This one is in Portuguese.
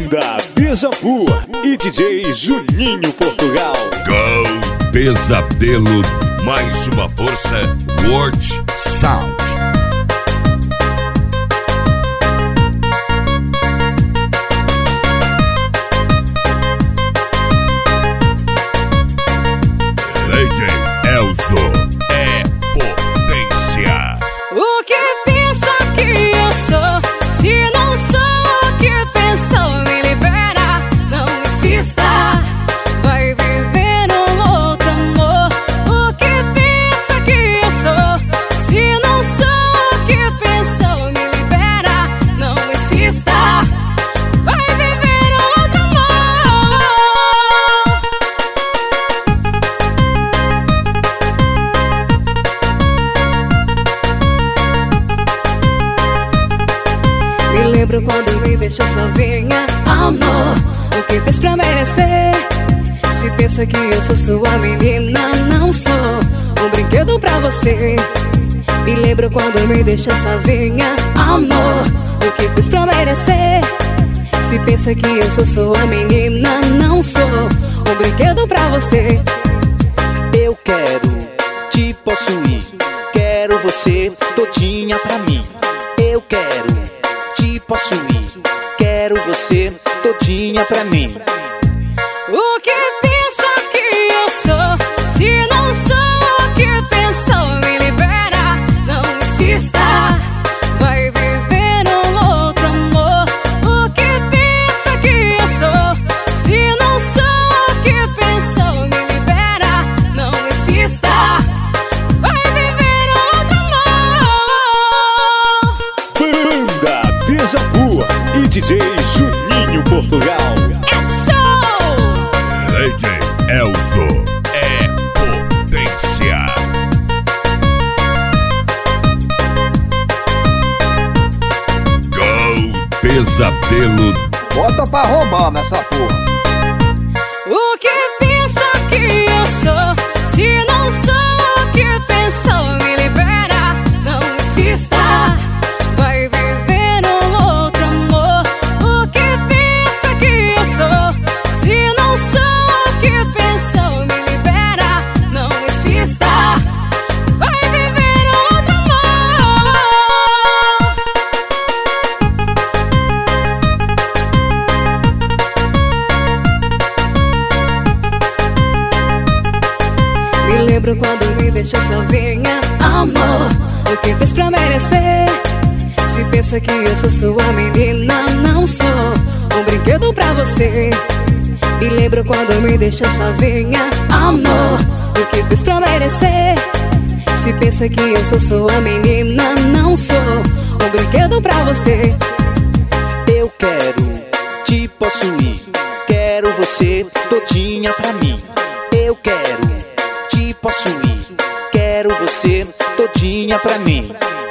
Banda Beija-Flor e DJ Juninho Portugal. Go Pesadelo, mais uma força, World Sound. DJ Elzo é potência. O que pensa que eu sou? Se não sou o que pensou, me libera, não insista. Vai viver um outro amor. O que pensa que eu sou? Se não sou o que pensou, me libera, não insista. Vai viver um outro amor. Me lembro quando me deixou sozinha, amor. O que fez pra merecer? Se pensa que eu sou sua menina, não sou um brinquedo pra você. Me lembro quando me deixou sozinha, amor. O que fez pra merecer? Se pensa que eu sou sua menina, não sou um brinquedo pra você. Eu quero te possuir, quero você todinha pra mim. Eu quero te possuir, quero você todinha pra mim. O que pensa que eu sou? Se não sou o que pensou, me libera, não insista. Vai viver um outro amor. O que pensa que eu sou? Se não sou o que pensou, me libera, não insista. Vai viver outro amor. Banda Beija-Flor e DJ Juninho Portugal. É show! DJ Elzo é potência. Go Pesadelo. Bota pra roubar nessa porra. O que pensa que eu sou? Se não sou o que pensou, me libera, não insista. Vai viver um outro amor. O que pensa que eu sou? Se não sou o que pensou, me libera, não insista. Vai viver outro amor. Me lembro quando me deixou sozinha, amor. O que fez pra merecer? Se pensa que eu sou sua menina, não sou um brinquedo pra você. Me lembro quando me deixou sozinha, amor. O que fez pra merecer? Se pensa que eu sou sua menina, não sou um brinquedo pra você. Eu quero te possuir, quero você todinha pra mim. Eu quero te possuir, quero você todinha pra mim.